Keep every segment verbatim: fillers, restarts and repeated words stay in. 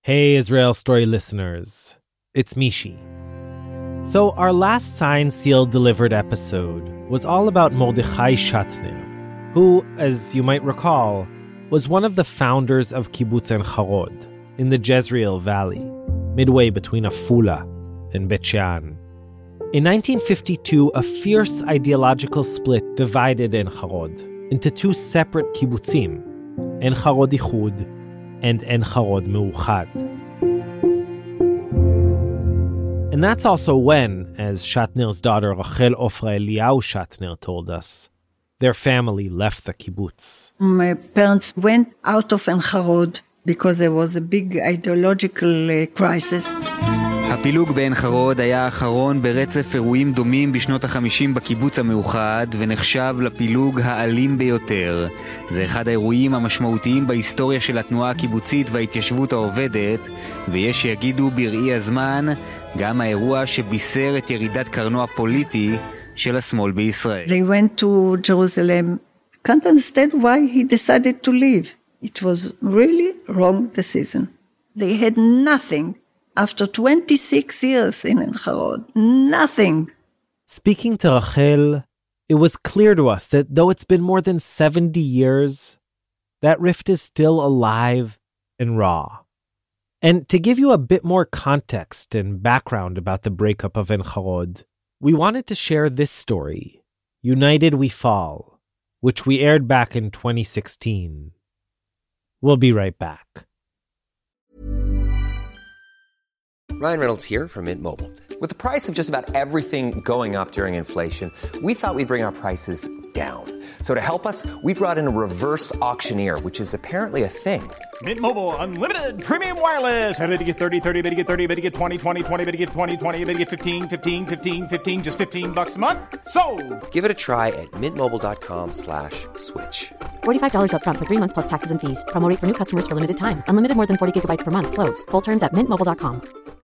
Hey Israel Story listeners, it's Mishi. So our last signed, sealed, delivered episode was all about Mordechai Shatner, who, as you might recall, was one of the founders of Kibbutz Ein Harod in the Jezreel Valley, midway between Afula and Bet Shean. In nineteen fifty-two, a fierce ideological split divided Ein Harod into two separate kibbutzim, Ein Harod Ichud and Ein Harod Meuchad. And that's also when, as Shatner's daughter Rachel Ofra Eliyahu Shatner told us, their family left the kibbutz. My parents went out of Ein Harod because there was a big ideological uh, crisis. הפילוג בעין חרוד היה האחרון ברצף אירועים דומים בשנות החמישים בקיבוץ המאוחד ונחשב לפילוג האלים ביותר. זה אחד האירועים המשמעותיים בהיסטוריה של התנועה הקיבוצית וההתיישבות העובדת, ויש שיגידו בראי הזמן גם האירוע שבישר את ירידת קרנו הפוליטי של השמאל בישראל. They went to Jerusalem. Can't understand why he decided to leave. It was really wrong decision. They had nothing. After twenty-six years in Ein Harod, nothing. Speaking to Rachel, it was clear to us that though it's been more than seventy years, that rift is still alive and raw. And to give you a bit more context and background about the breakup of Ein Harod, we wanted to share this story, United We Fall, which we aired back in twenty sixteen. We'll be right back. Ryan Reynolds here from Mint Mobile. With the price of just about everything going up during inflation, we thought we'd bring our prices down. So to help us, we brought in a reverse auctioneer, which is apparently a thing. Mint Mobile Unlimited Premium Wireless. How to get thirty, thirty, how to get thirty, how to get twenty, twenty, twenty, how to get twenty, twenty, how to get fifteen, fifteen, fifteen, fifteen, just fifteen bucks a month? Sold! Give it a try at mintmobile.com slash switch. forty-five dollars up front for three months plus taxes and fees. Promo rate for new customers for limited time. Unlimited more than forty gigabytes per month. Slows full terms at mint mobile dot com.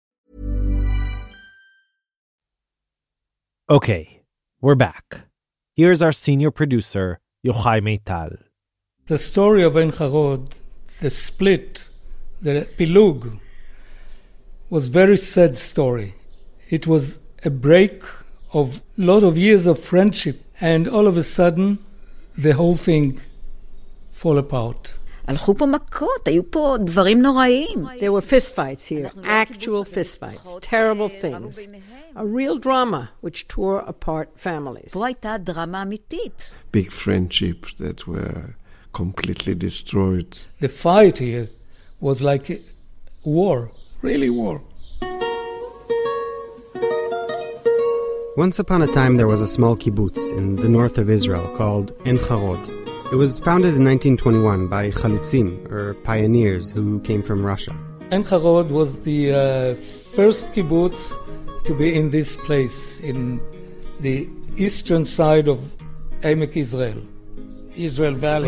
Okay, we're back. Here's our senior producer, Yochai Meital. The story of Ein Harod, the split, the pilug, was a very sad story. It was a break of a lot of years of friendship, and all of a sudden, the whole thing fall apart. הלכו פה מכות, היו פה דברים נוראים. There were fistfights here, actual fistfights, terrible things. A real drama which tore apart families. פה הייתה דרמה אמיתית. Big friendships that were completely destroyed. The fight here was like a war, really war. Once upon a time there was a small kibbutz in the north of Israel called Ein Harod. It was founded in nineteen twenty-one by chalutzim, or pioneers, who came from Russia. Ein Harod was the uh, first kibbutz to be in this place, in the eastern side of Emek Israel, Israel Valley.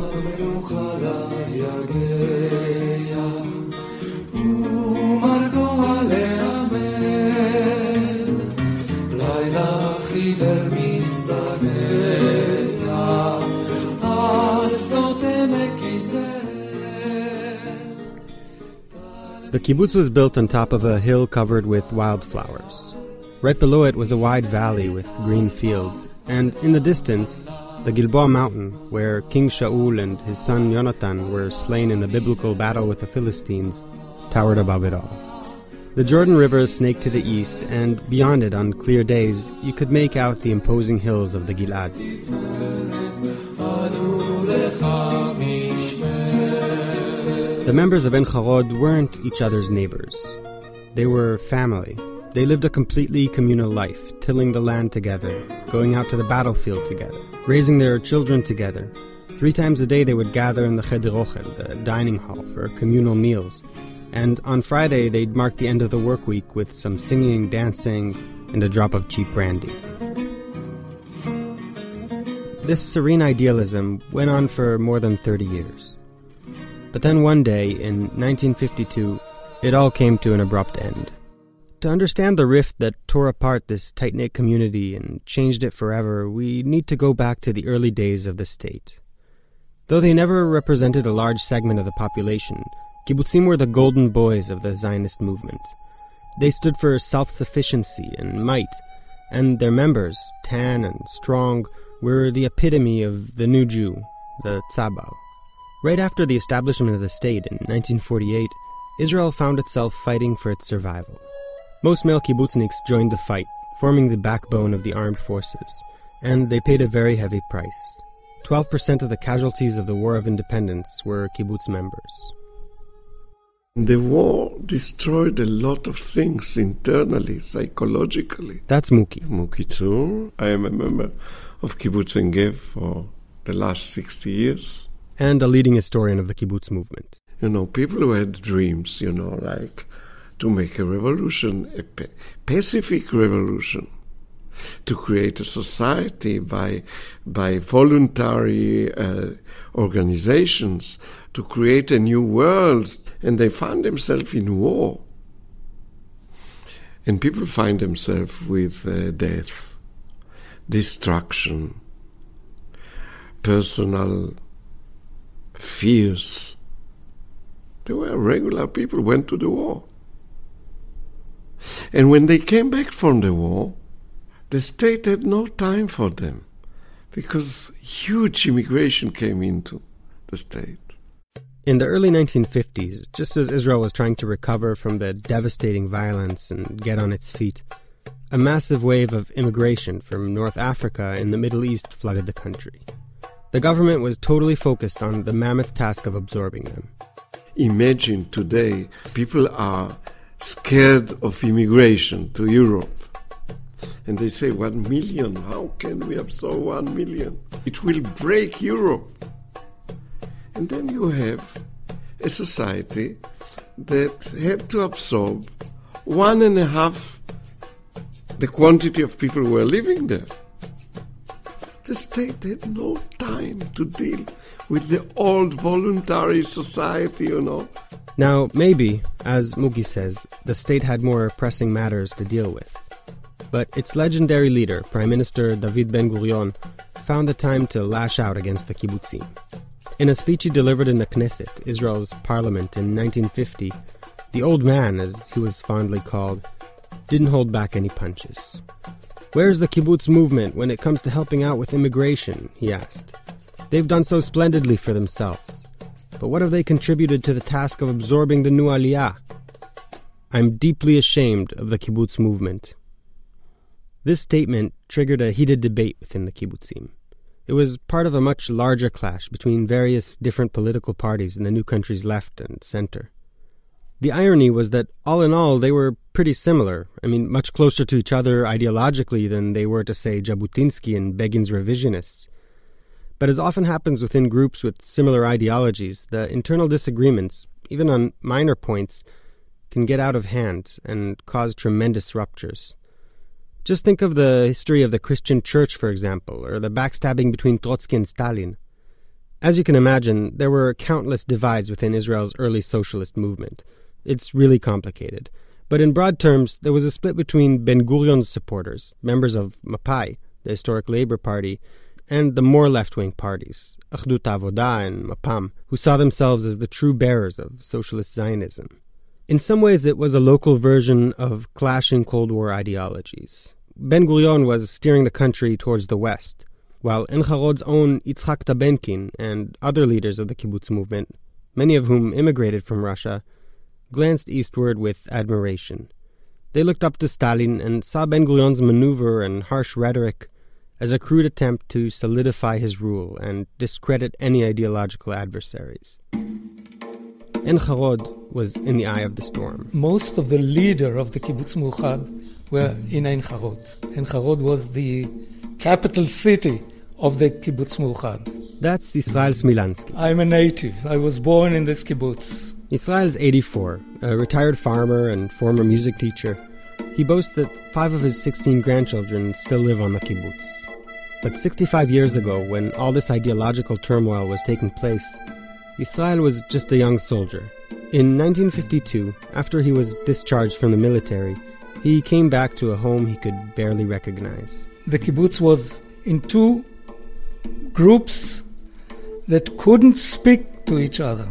The kibbutz was built on top of a hill covered with wildflowers. Right below it was a wide valley with green fields, and in the distance, the Gilboa mountain, where King Shaul and his son Yonatan were slain in the biblical battle with the Philistines, towered above it all. The Jordan River snaked to the east, and beyond it on clear days, you could make out the imposing hills of the Gilad. The members of Ein Harod weren't each other's neighbors. They were family. They lived a completely communal life, tilling the land together, going out to the battlefield together, raising their children together. Three times a day they would gather in the Cheder Ochel, the dining hall, for communal meals. And on Friday they'd mark the end of the work week with some singing, dancing, and a drop of cheap brandy. This serene idealism went on for more than thirty years. But then one day, in nineteen fifty-two, it all came to an abrupt end. To understand the rift that tore apart this tight-knit community and changed it forever, we need to go back to the early days of the state. Though they never represented a large segment of the population, Kibbutzim were the golden boys of the Zionist movement. They stood for self-sufficiency and might, and their members, tan and strong, were the epitome of the new Jew, the Tzabal. Right after the establishment of the state in nineteen forty-eight, Israel found itself fighting for its survival. Most male kibbutzniks joined the fight, forming the backbone of the armed forces, and they paid a very heavy price. Twelve percent of the casualties of the War of Independence were kibbutz members. The war destroyed a lot of things internally, psychologically. That's Muki. Muki too. I am a member of Kibbutz En Gev for the last sixty years. And a leading historian of the kibbutz movement. You know, people who had dreams, you know, like to make a revolution, a pa- pacific revolution, to create a society by, by voluntary uh, organizations, to create a new world, and they found themselves in war. And people find themselves with uh, death, destruction, personal fears. They were regular people, went to the war. And when they came back from the war, the state had no time for them, because huge immigration came into the state. In the early nineteen fifties, just as Israel was trying to recover from the devastating violence and get on its feet, a massive wave of immigration from North Africa and the Middle East flooded the country. The government was totally focused on the mammoth task of absorbing them. Imagine today, people are scared of immigration to Europe. And they say, one million, how can we absorb one million? It will break Europe. And then you have a society that had to absorb one and a half the quantity of people who were living there. The state had no time to deal with the old voluntary society, you know. Now, maybe, as Muki says, the state had more pressing matters to deal with. But its legendary leader, Prime Minister David Ben-Gurion, found the time to lash out against the kibbutzim. In a speech he delivered in the Knesset, Israel's parliament, in nineteen fifty, the old man, as he was fondly called, didn't hold back any punches. "Where's the kibbutz movement when it comes to helping out with immigration?" he asked. "They've done so splendidly for themselves. But what have they contributed to the task of absorbing the new aliyah? I'm deeply ashamed of the kibbutz movement." This statement triggered a heated debate within the kibbutzim. It was part of a much larger clash between various different political parties in the new country's left and center. The irony was that, all in all, they were pretty similar. I mean, much closer to each other ideologically than they were to, say, Jabotinsky and Begin's revisionists. But as often happens within groups with similar ideologies, the internal disagreements, even on minor points, can get out of hand and cause tremendous ruptures. Just think of the history of the Christian church, for example, or the backstabbing between Trotsky and Stalin. As you can imagine, there were countless divides within Israel's early socialist movement. It's really complicated. But in broad terms, there was a split between Ben-Gurion's supporters, members of Mapai, the historic Labour Party, and the more left-wing parties, Achdut Avoda and Mapam, who saw themselves as the true bearers of socialist Zionism. In some ways, it was a local version of clashing Cold War ideologies. Ben-Gurion was steering the country towards the west, while Ein Harod's own Yitzhak Tabenkin and other leaders of the kibbutz movement, many of whom immigrated from Russia, glanced eastward with admiration. They looked up to Stalin and saw Ben-Gurion's maneuver and harsh rhetoric as a crude attempt to solidify his rule and discredit any ideological adversaries. Ein Harod was in the eye of the storm. Most of the leader of the Kibbutz Meuchad were in Ein Harod. Ein Harod was the capital city of the Kibbutz Meuchad. That's Israel Smilansky. I'm a native. I was born in this kibbutz. Israel's eighty-four, a retired farmer and former music teacher. He boasts that five of his sixteen grandchildren still live on the kibbutz. But sixty-five years ago, when all this ideological turmoil was taking place, Israel was just a young soldier. In nineteen fifty-two, after he was discharged from the military, he came back to a home he could barely recognize. The kibbutz was in two groups that couldn't speak to each other.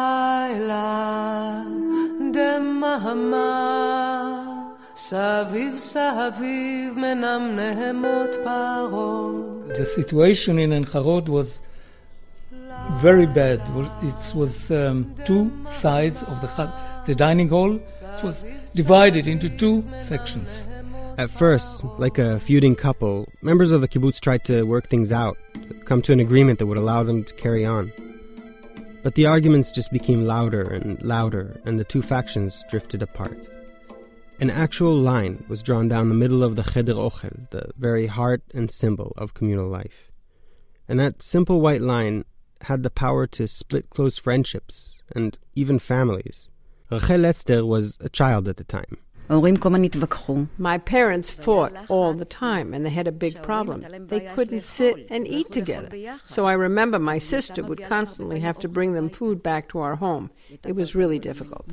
The situation in Ein Harod was very bad. It was um, two sides of the the dining hall. It was divided into two sections. At first, like a feuding couple, members of the kibbutz tried to work things out, come to an agreement that would allow them to carry on. But the arguments just became louder and louder, and the two factions drifted apart. An actual line was drawn down the middle of the Cheder Ochel, the very heart and symbol of communal life. And that simple white line had the power to split close friendships, and even families. Rachel Letzter was a child at the time. My parents fought all the time, and they had a big problem. They couldn't sit and eat together. So I remember my sister would constantly have to bring them food back to our home. It was really difficult.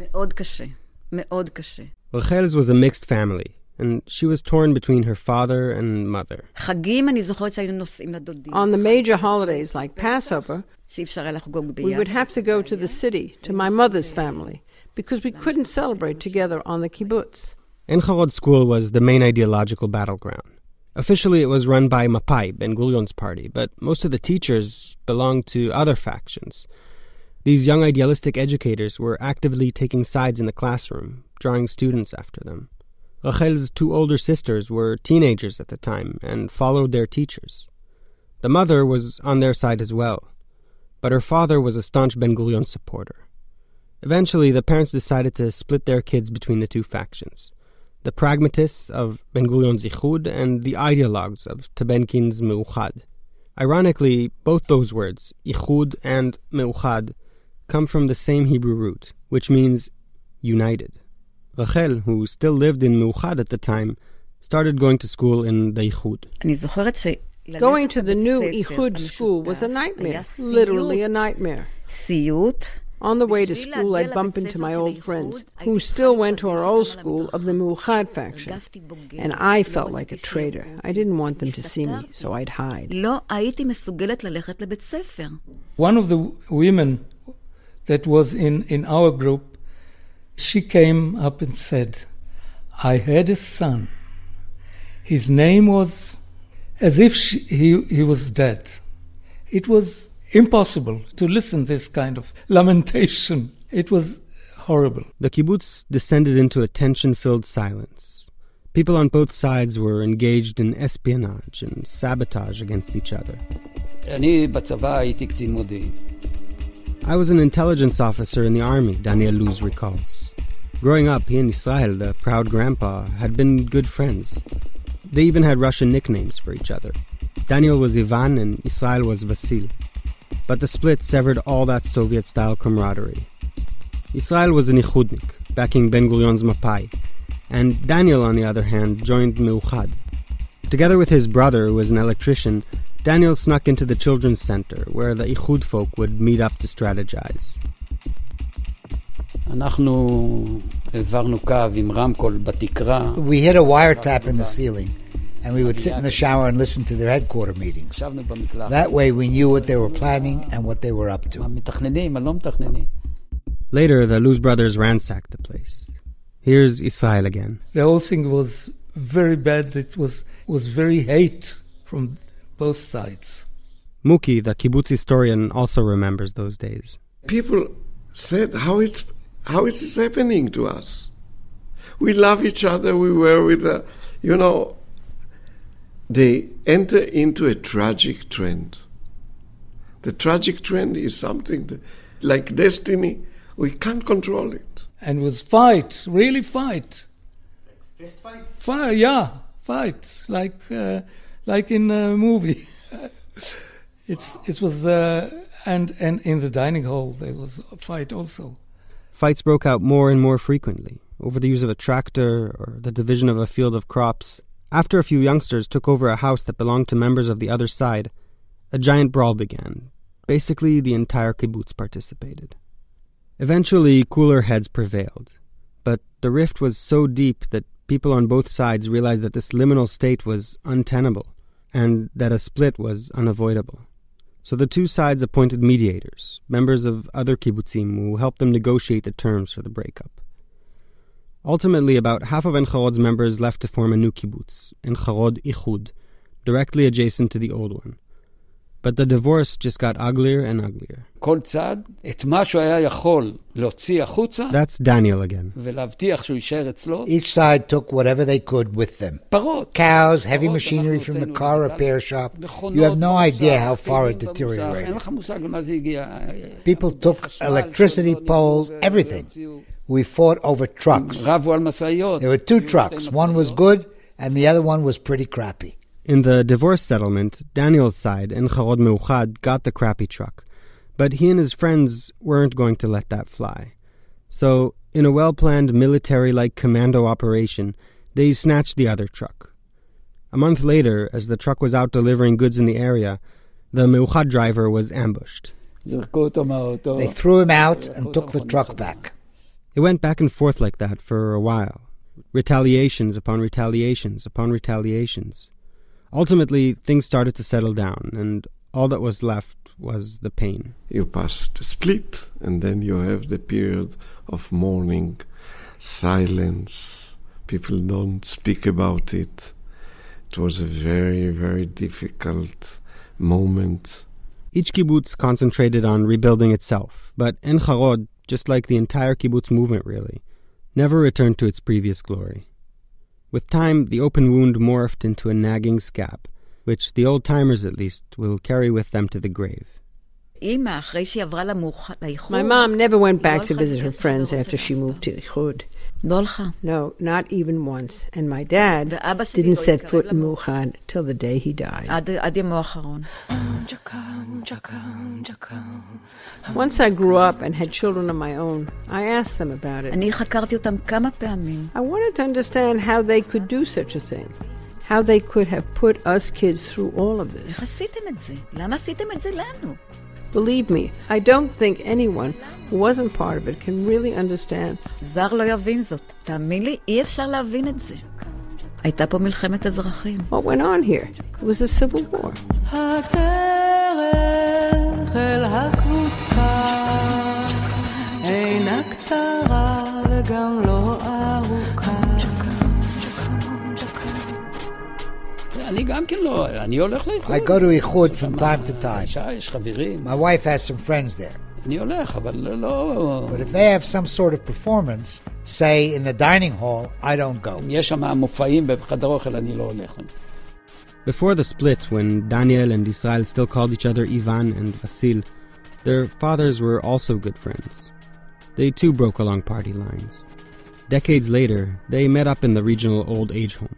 Rachel's was a mixed family, and she was torn between her father and mother. On the major holidays like Passover, we would have to go to the city, to my mother's family, because we couldn't celebrate together on the kibbutz. Ein Harod school was the main ideological battleground. Officially, it was run by Mapai, Ben-Gurion's party, but most of the teachers belonged to other factions. These young idealistic educators were actively taking sides in the classroom, drawing students after them. Rachel's two older sisters were teenagers at the time and followed their teachers. The mother was on their side as well, but her father was a staunch Ben-Gurion supporter. Eventually, the parents decided to split their kids between the two factions, the pragmatists of Ben-Gurion's Ichud and the ideologues of Tabenkin's Meuchad. Ironically, both those words, Ichud and Meuchad, come from the same Hebrew root, which means united. Rachel, who still lived in Meuchad at the time, started going to school in the Ichud. Going to the new Ichud school was a nightmare, literally a nightmare. On the way to school, I'd bump into my old friends, who still went to our old school of the Meuchad faction. And I felt like a traitor. I didn't want them to see me, so I'd hide. One of the women that was in, in our group, she came up and said, I had a son. His name was as if she, he, he was dead. It was impossible to listen this kind of lamentation. It was horrible. The kibbutz descended into a tension-filled silence. People on both sides were engaged in espionage and sabotage against each other. I was an intelligence officer in the army, Daniel Luz recalls. Growing up, he and Israel, the proud grandpa, had been good friends. They even had Russian nicknames for each other. Daniel was Ivan and Israel was Vasil. But the split severed all that Soviet-style camaraderie. Israel was an Ichudnik, backing Ben-Gurion's Mapai, and Daniel, on the other hand, joined Meuchad. Together with his brother, who was an electrician, Daniel snuck into the children's center, where the Ichud folk would meet up to strategize. We had a wiretap in the ceiling, and we would sit in the shower and listen to their headquarter meetings. That way we knew what they were planning and what they were up to. Later, the Luz brothers ransacked the place. Here's Israel again. The whole thing was very bad. It was, was very hate from both sides. Muki, the kibbutz historian, also remembers those days. People said, how it's, how it is happening to us. We love each other. We were with a, you know, they enter into a tragic trend. The tragic trend is something that, like destiny, we can't control it. And was fight, really fight. Fist fights? Fight, yeah, fight, like uh, like in a movie. it's it was uh, and and in the dining hall there was a fight also. Fights broke out more and more frequently over the use of a tractor or the division of a field of crops. After a few youngsters took over a house that belonged to members of the other side, a giant brawl began. Basically, the entire kibbutz participated. Eventually, cooler heads prevailed. But the rift was so deep that people on both sides realized that this liminal state was untenable, and that a split was unavoidable. So the two sides appointed mediators, members of other kibbutzim, who helped them negotiate the terms for the breakup. Ultimately, about half of Ein Charod's members left to form a new kibbutz, Ein Charod Ichud, directly adjacent to the old one. But the divorce just got uglier and uglier. That's Daniel again. Each side took whatever they could with them. Cows, heavy machinery from the car repair shop. You have no idea how far it deteriorated. People took electricity poles, everything. We fought over trucks. There were two trucks. One was good, and the other one was pretty crappy. In the divorce settlement, Daniel's side, Ein Charod Meuchad, got the crappy truck. But he and his friends weren't going to let that fly. So, in a well-planned military-like commando operation, they snatched the other truck. A month later, as the truck was out delivering goods in the area, the Meuchad driver was ambushed. They threw him out and took the truck back. It went back and forth like that for a while. Retaliations upon retaliations upon retaliations. Ultimately, things started to settle down, and all that was left was the pain. You pass the split, and then you have the period of mourning, silence. People don't speak about it. It was a very, very difficult moment. Each kibbutz concentrated on rebuilding itself, but Ein Charod, just like the entire kibbutz movement really, never returned to its previous glory. With time, the open wound morphed into a nagging scab, which the old-timers, at least, will carry with them to the grave. My mom never went back to visit her friends after she moved to Ichud. No, not even once. And my dad didn't set foot in Meuchad till the day he died. Once I grew up and had children of my own, I asked them about it. I wanted to understand how they could do such a thing. How they could have put us kids through all of this. Believe me, I don't think anyone who wasn't part of it can really understand. זר לא יבין זאת. תאמין לי, אי אפשר להבין את זה. הייתה פה מלחמת אזרחים. What went on here? It was a civil war. הדרך אל הקבוצה אינה קצרה וגם לא ארוכה. I go to Ichud from time to time. My wife has some friends there. But if they have some sort of performance, say in the dining hall, I don't go. Before the split, when Daniel and Israel still called each other Ivan and Vasil, their fathers were also good friends. They too broke along party lines. Decades later, they met up in the regional old age home.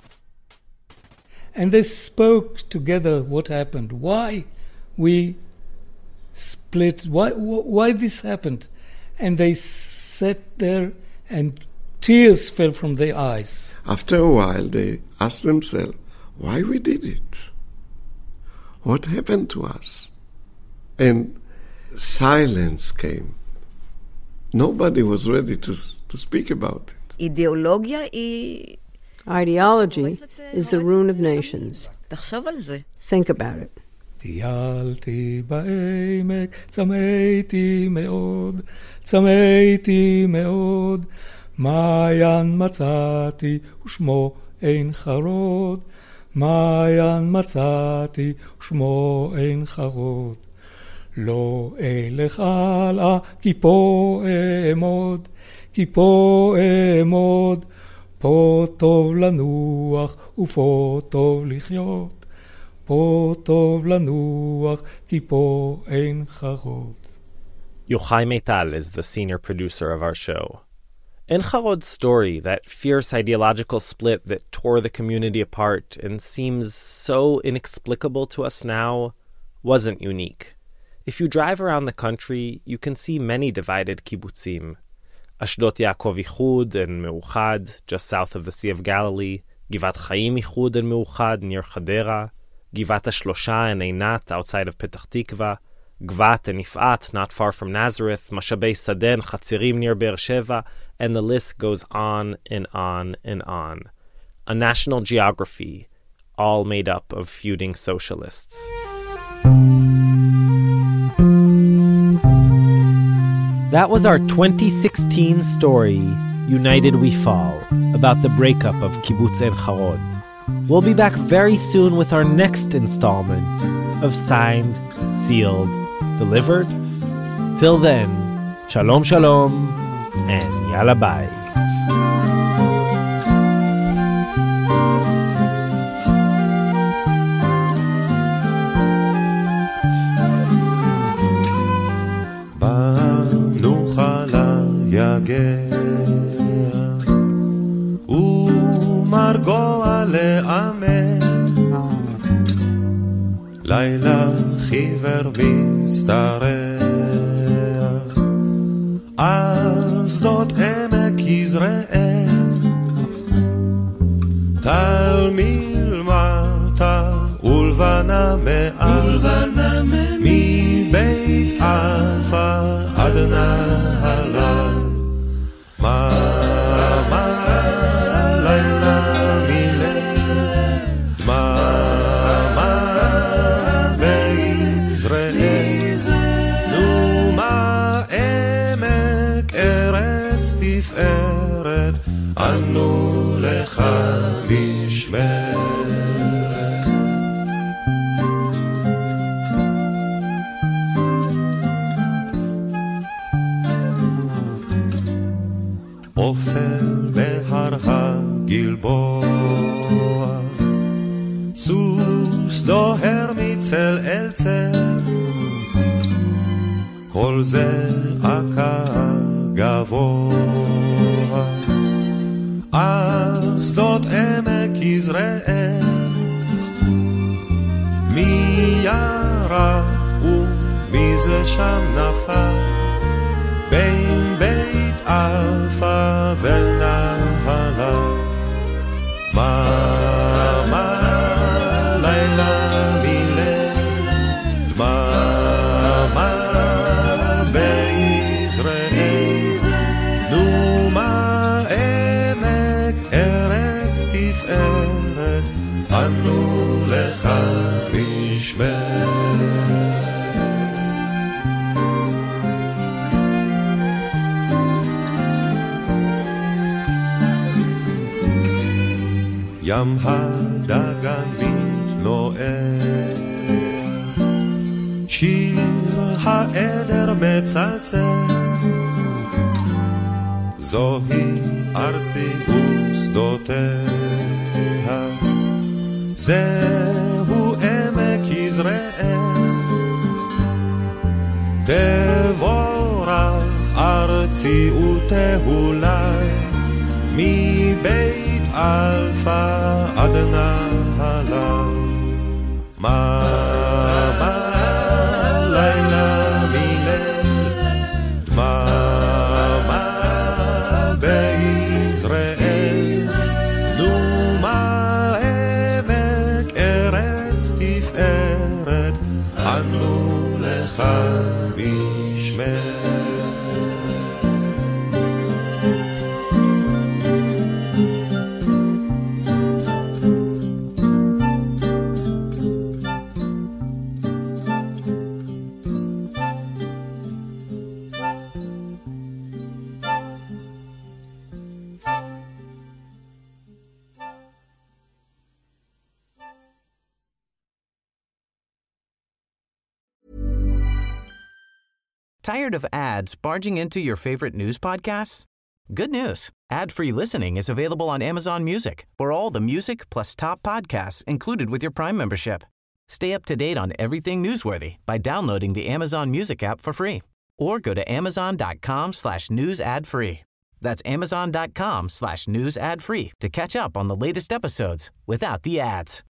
And they spoke together what happened, why we split, why why this happened. And they sat there and tears fell from their eyes. After a while, they asked themselves why we did it. What happened to us? And silence came. Nobody was ready to, to speak about it. אידיאולוגיה היא... Ideology is the ruin of nations. Think about it. טיילתי בעמק, צמאתי מאוד, צמאתי מאוד, מעיין מצאתי ושמו אין חרוד, מעיין מצאתי ושמו אין חרוד. לא אלך הלאה, כי פה אעמוד, כי פה אעמוד, פה טוב לנוח ופה טוב לחיות, פה טוב לנוח כי פה אין חרוד. Yochai Meital is the senior producer of our show. Ein Charod's story, that fierce ideological split that tore the community apart and seems so inexplicable to us now, wasn't unique. If you drive around the country, you can see many divided kibbutzim. Ashdot Yaakov Ichud and Meuchad, just south of the Sea of Galilee, Givat Chaim Ichud and Meuchad near Chadera, Givat HaShlosha and Einat outside of Petach Tikva, Gvat and Ifat not far from Nazareth, Mashabei Sadeh and Chatzirim near Be'er Sheva, and the list goes on and on and on. A national geography, all made up of feuding socialists. That was our twenty sixteen story, United We Fall, about the breakup of Kibbutz Ein Harod. We'll be back very soon with our next installment of Signed, Sealed, Delivered. Till then, Shalom Shalom, and Yalla Bye. ומרגוע לעמם לילה חיוור מסתרח על שדות עמק יזרעאל טל מלמטה ולבנה מעל מבית אלפא עד נהלל מה מה לילה מליל מה מה ביזרעאל נו מה עמק ארץ תפארת אנו לך משמרת אופל בהר הגלבוע סוס דוהר מצל אל צל כל זה עקה גבוה על שדות עמק יזרעאל מי ירה ומי זה שם נפל בין בית אלפא ונהלל מה מה לילה מליל מה מה ביזרעאל נו מה עמק ארץ תפארת אנו לך משמרת ים הדגן מתנוער שיר העדר מצלצל זוהי ארצי ושדותיה זהו עמק יזרעאל תבורך ארצי ותהולי מבית אלפא עד נהלל מה מה לילה מליל דממה ביזרעאל נו מה עמק ארץ תפארת אנו לך משמרת Tired of ads barging into your favorite news podcasts? Good news. Ad-free listening is available on Amazon Music for all the music plus top podcasts included with your Prime membership. Stay up to date on everything newsworthy by downloading the Amazon Music app for free or go to amazon.com slash news ad free. That's amazon.com slash news ad free to catch up on the latest episodes without the ads.